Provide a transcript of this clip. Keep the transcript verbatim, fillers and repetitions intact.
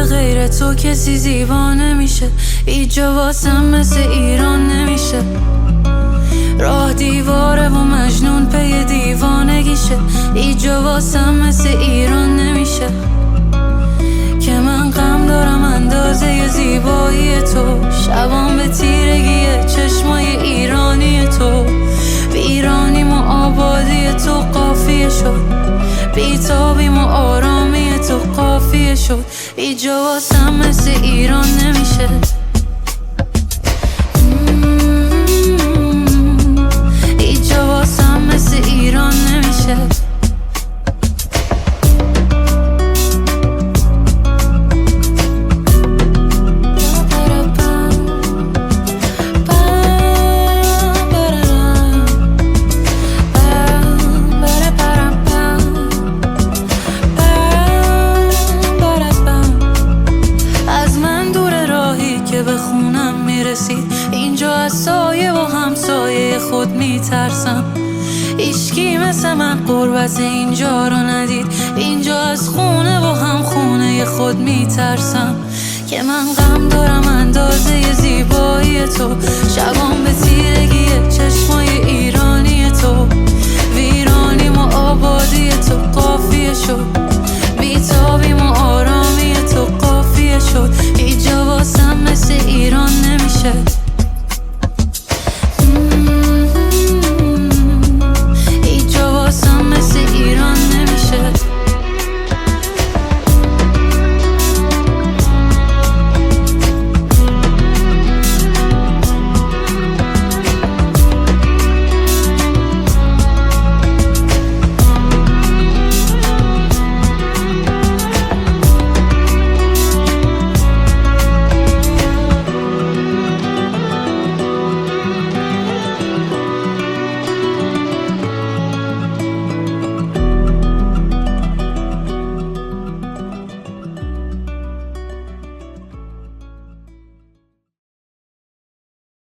غیر تو کسی زیبا نمیشه، ایجا واسم مثل ایران نمیشه. راه دیواره و مجنون پی دیوانگیشه، ایجا واسم مثل ایران نمیشه. که من غم دارم اندازه زیبایی تو، شبام به تیرگی چشمای ایرانی تو. ایرانیم و آبادی تو قافیه شد، بیتابیم و آرامی تو قافیه شد. ایجا واسم مثل ایران نمیشه. ایجا واسم مثل ایران نمیشه. به خونم میرسید اینجا از سایه و همسایه خود میترسم. هیچکی مثل من قربت اینجا رو ندید، اینجا از خونه و هم خونه خود میترسم. که من غم دارم اندازه زیبایی تو، شبام به تیرگی چشمای ایرانی تو. ویرانیم و آبادی تو قافیه شد، بیتابیم و آرامی تو قافیه شد. ایجا واسم مثل ایران نمیشه.